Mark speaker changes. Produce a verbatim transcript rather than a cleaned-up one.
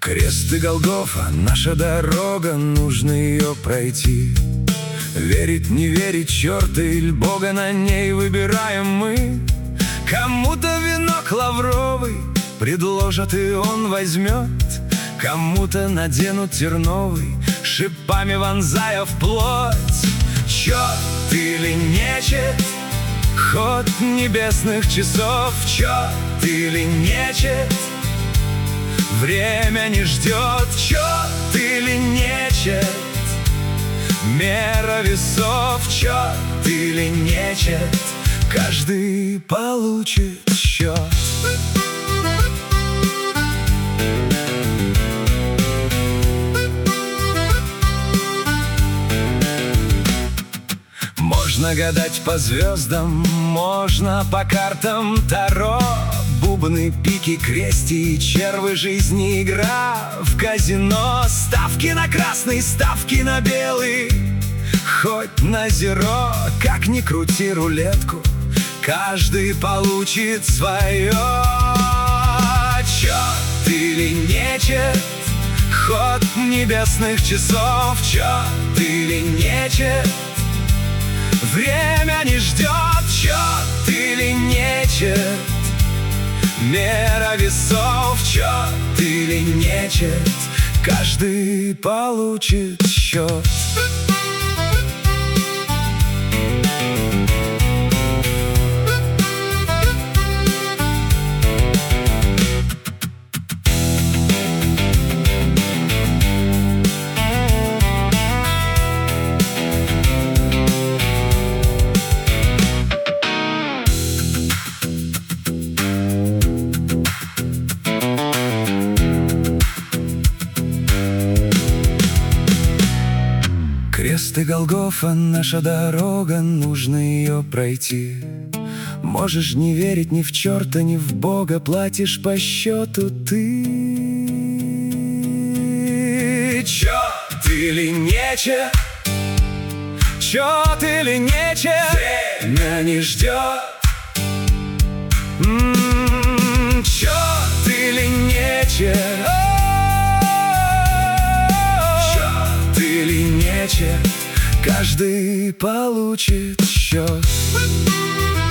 Speaker 1: Крест и Голгофа, наша дорога, нужно ее пройти. Верить, не верить, черта или Бога, на ней выбираем мы. Кому-то венок лавровый предложат, и он возьмет. Кому-то наденут терновый, шипами вонзая в плоть. Черт или нечет, ход небесных часов. Черт или нечет, время не ждет. Черт или нечет, мера весов. Черт или нечет, каждый получит счет. Можно гадать по звездам, можно по картам Таро. Бубны, пики, крести, червы жизни, игра в казино. Ставки на красный, ставки на белый, хоть на зеро. Как ни крути рулетку, каждый получит свое. Черт или нечет, ход небесных часов. Черт или нечет, время не ждет. Черт или нечет, мера весов. Черт или нечет, каждый получит счет. Крест и Голгофа, наша дорога, нужно ее пройти. Можешь не верить ни в черта, ни в Бога, платишь по счету ты. Черт или нечет, черт или нечет, время не ждет. М-м, черт или нечет, или нечет, каждый получит счет.